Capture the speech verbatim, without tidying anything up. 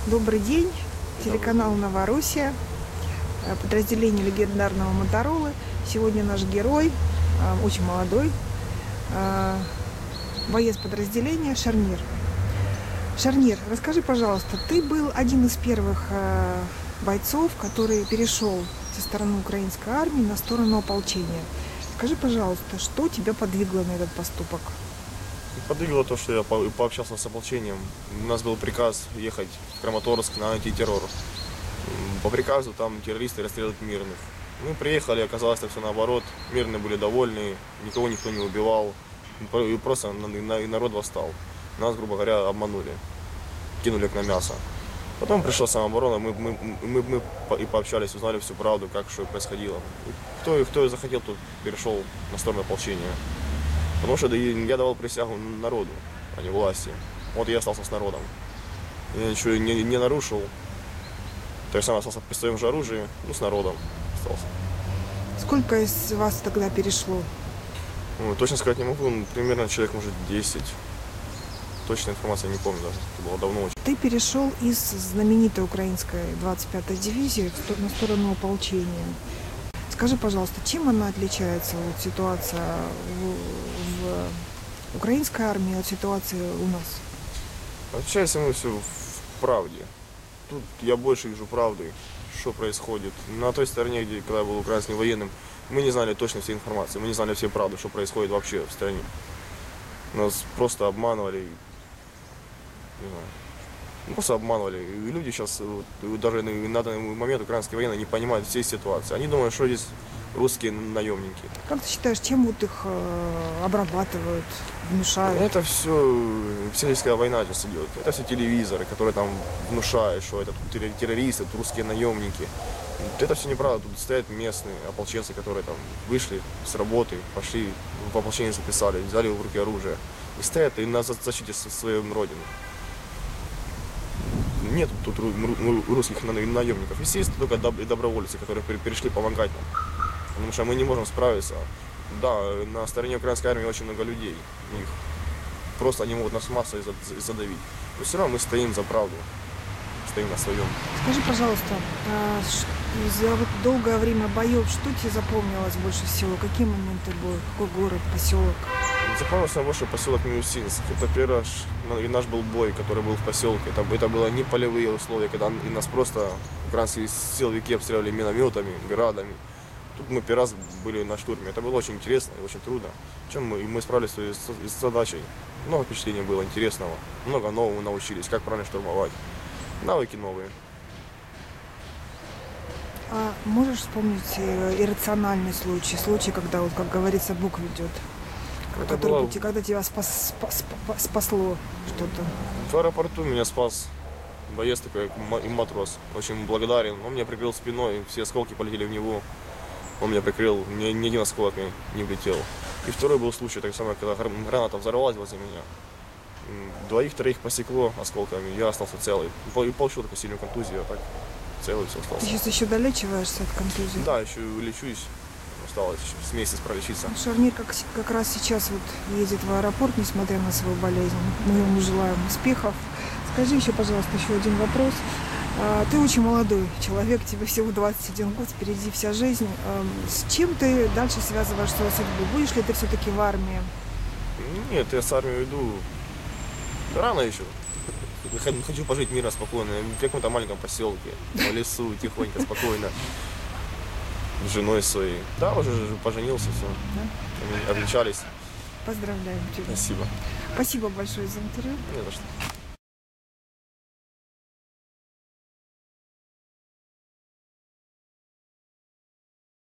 Добрый день, телеканал «Новороссия», подразделение легендарного Моторолы. Сегодня наш герой, очень молодой, боец подразделения Шарнир. Шарнир, расскажи, пожалуйста, ты был один из первых бойцов, который перешел со стороны украинской армии на сторону ополчения. Скажи, пожалуйста, что тебя подвигло на этот поступок? Подвигло то, что я пообщался с ополчением. У нас был приказ ехать в Краматорск на антитеррор. По приказу там террористы расстреливают мирных. Мы приехали, оказалось, это все наоборот. Мирные были довольны, никого никто не убивал. И просто народ восстал. Нас, грубо говоря, обманули. Кинули на мясо. Потом пришла самооборона, мы, мы, мы, мы и пообщались, узнали всю правду, как что происходило. Кто, кто захотел, тот перешел на сторону ополчения. Потому что я давал присягу народу, а не власти. Вот я остался с народом. Я ничего не, не нарушил. То есть сам остался при своем же оружии, ну, с народом остался. Сколько из вас тогда перешло? Ну, точно сказать не могу, ну, примерно человек, может, десять. Точной информации не помню даже, это было давно очень. Ты перешел из знаменитой украинской двадцать пятой дивизии на сторону ополчения. Скажи, пожалуйста, чем она отличается, вот, ситуация в, в украинской армии от ситуации у нас? Отличается мы все в правде. Тут я больше вижу правды, что происходит. На той стороне, где, когда я был украинским военным, мы не знали точно всей информации, мы не знали всей правды, что происходит вообще в стране. Нас просто обманывали. Не знаю. Ну, просто обманывали. И люди сейчас, вот, даже на данный момент украинские военные не понимают всей ситуации. Они думают, что здесь русские наемники. Как ты считаешь, чем вот их э, обрабатывают, внушают? Это все психическая война сейчас идет. Это все телевизоры, которые там внушают, что это террористы, это русские наемники. Это все неправда. Тут стоят местные ополченцы, которые там вышли с работы, пошли в ополчение записали, взяли в руки оружие. И стоят и на защите своей родины. Нет тут русских наемников. Естественно, только добровольцы, которые перешли помогать нам. Потому что мы не можем справиться. Да, на стороне украинской армии очень много людей. Их просто они могут нас массой задавить. Но все равно мы стоим за правду. Стоим на своем. Скажи, пожалуйста, за вот долгое время боев, что тебе запомнилось больше всего? Какие моменты боя? Какой город, поселок? Запомнился больше поселок Миусинск. Это первый и наш был бой, который был в поселке. Это, это было не полевые условия, когда и нас просто украинские силовики обстреливали минометами, градами. Тут мы первый раз были на штурме. Это было очень интересно и очень трудно. Чем мы, мы справились с задачей. Много впечатлений было интересного. Много нового научились, как правильно штурмовать. Навыки новые. А можешь вспомнить иррациональный случай? Случай, когда, вот, как говорится, Бог ведет? Который, было... Когда тебя спас, спас, спасло что-то? В аэропорту меня спас боец такой, и матрос. Очень благодарен. Он меня прикрыл спиной, все осколки полетели в него. Он меня прикрыл, ни, ни один осколок не влетел. И второй был случай, так самое, когда граната взорвалась возле меня. Двоих-троих посекло осколками, я остался целый. И получил такую сильную контузию, а так целый все остался. Ты сейчас еще долечиваешься от контузии? Да, еще лечусь. Осталось еще с месяц пролечиться. Шарнир как, как раз сейчас вот едет в аэропорт, несмотря на свою болезнь. Мы ему желаем успехов. Скажи еще, пожалуйста, еще один вопрос. Ты очень молодой человек, тебе всего двадцать один год, впереди вся жизнь. С чем ты дальше связываешь свою судьбу? Будешь ли ты все-таки в армии? Нет, я с армией иду рано еще. Хочу пожить мирно, спокойно, в каком-то маленьком поселке, в лесу, тихонько, спокойно. С женой своей. Да, уже поженился, все. Да? Обвенчались. Поздравляем тебя. Спасибо. Спасибо большое за интервью. Не за что.